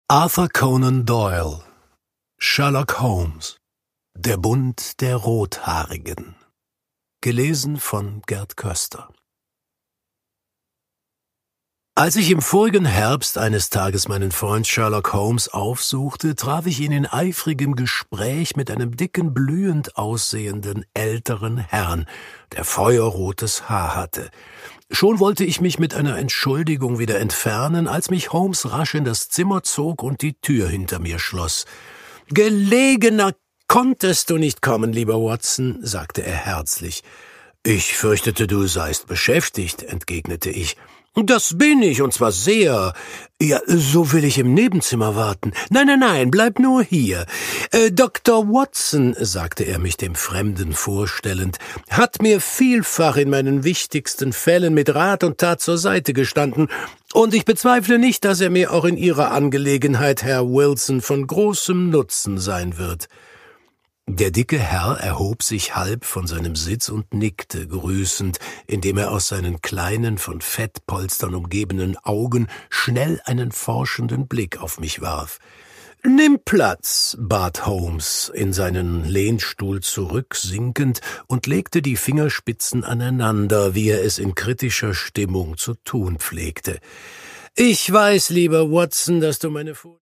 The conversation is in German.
Arthur Conan Doyle, Sherlock Holmes, Der Bund der Rothaarigen. Gelesen von Gerd Köster. Als ich im vorigen Herbst eines Tages meinen Freund Sherlock Holmes aufsuchte, traf ich ihn in eifrigem Gespräch mit einem dicken, blühend aussehenden älteren Herrn, der feuerrotes Haar hatte. Schon wollte ich mich mit einer Entschuldigung wieder entfernen, als mich Holmes rasch in das Zimmer zog und die Tür hinter mir schloss. »Gelegener konntest du nicht kommen, lieber Watson«, sagte er herzlich. »Ich fürchtete, du seist beschäftigt«, entgegnete ich. »Das bin ich, und zwar sehr. Ja, so will ich im Nebenzimmer warten. Nein, bleib nur hier. Dr. Watson«, sagte er mich dem Fremden vorstellend, »hat mir vielfach in meinen wichtigsten Fällen mit Rat und Tat zur Seite gestanden, und ich bezweifle nicht, dass er mir auch in Ihrer Angelegenheit, Herr Wilson, von großem Nutzen sein wird.« Der dicke Herr erhob sich halb von seinem Sitz und nickte grüßend, indem er aus seinen kleinen, von Fettpolstern umgebenen Augen schnell einen forschenden Blick auf mich warf. »Nimm Platz«, bat Holmes, in seinen Lehnstuhl zurücksinkend und legte die Fingerspitzen aneinander, wie er es in kritischer Stimmung zu tun pflegte. »Ich weiß, lieber Watson, dass du meine